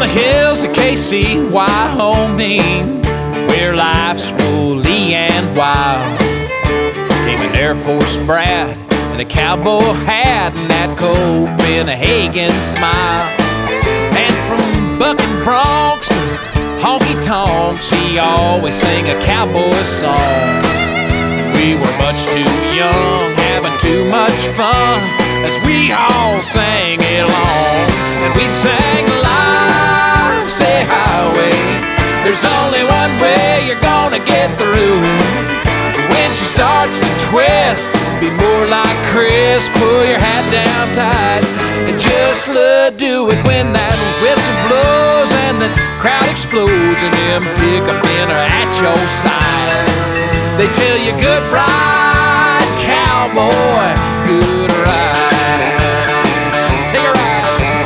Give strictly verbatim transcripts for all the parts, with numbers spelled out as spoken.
the hills of K C, Wyoming, where life's woolly and wild, came an Air Force brat and a cowboy hat and that Copenhagen smile. And from bucking broncs to honky-tonks, he always sang a cowboy song. We were much too young, having too much fun, as we all sang along. And we sang life's a highway, there's only one way you're gonna get through. When she starts to twist, be more like Chris, pull your hat down tight and just let do it. When that whistle blows and the crowd explodes and them pick up dinner at your side, they tell you good ride, cowboy, good ride. Take a ride.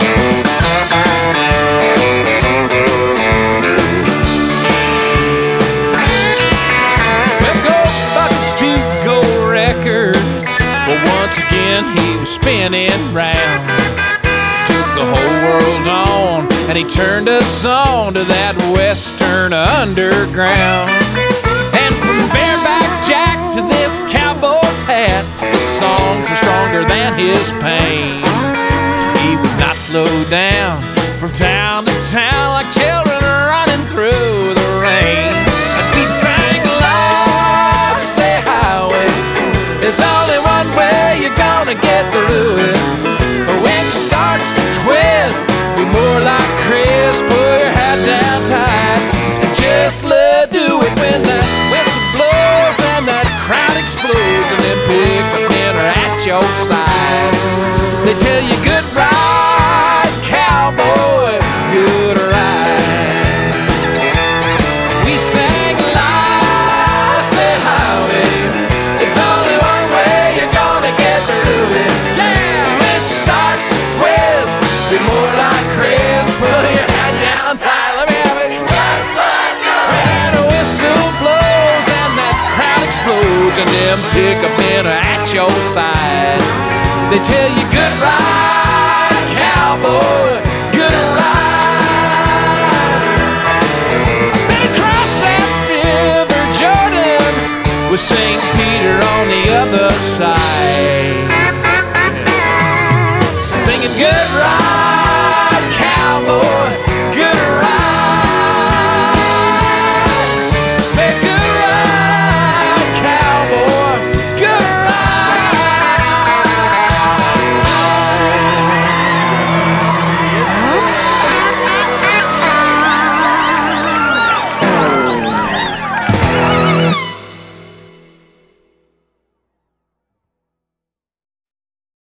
Well, go Buckets to go records. Well, once again he was spinning round, took the whole world on, and he turned us on to that Western underground. And from Bareback Jack to this cowboy's hat, the songs were stronger than his pain. He would not slow down from town to town like children running through the rain. And we sang life's a highway, there's only one way you're gonna get through it. But when she starts to twist, be more like Chris, pull your hat down tight and just let do it. When that whistle blows and that crowd explodes and then pick up dinner at your side, they tell you good ride, cowboy, good ride. We sang life's a highway, there's only one way you're gonna get through it. Yeah, when she starts to twist, be more like Chris, pull your hat down tight. Let me have it. Just let do it. When a whistle blows and that crowd explodes and them pick up dinner at your side, they tell you good ride, cowboy, good ride. I've been across that river Jordan with Saint Peter